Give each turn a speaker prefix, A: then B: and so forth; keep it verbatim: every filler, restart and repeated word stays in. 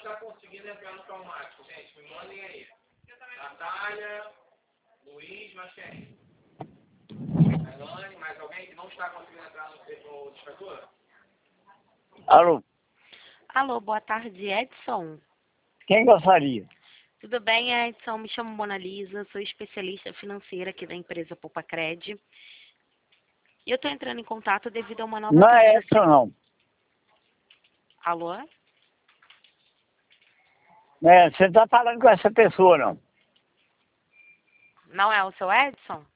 A: está conseguindo entrar no traumático, gente? Me mandem aí. Natália, Luiz, mas quem? Elane, mais alguém que não está conseguindo entrar no, no despertador?
B: Alô,
C: Alô, boa tarde, Edson.
B: quem gostaria?
C: Tudo bem, Edson? Me chamo Mona Lisa, sou especialista financeira aqui da empresa Poupa-Cred. E eu estou entrando em contato devido a uma nova
B: Não é
C: atualização.
B: Edson, não.
C: Alô?
B: É, você está falando com essa pessoa, não.
C: Não é o seu Edson?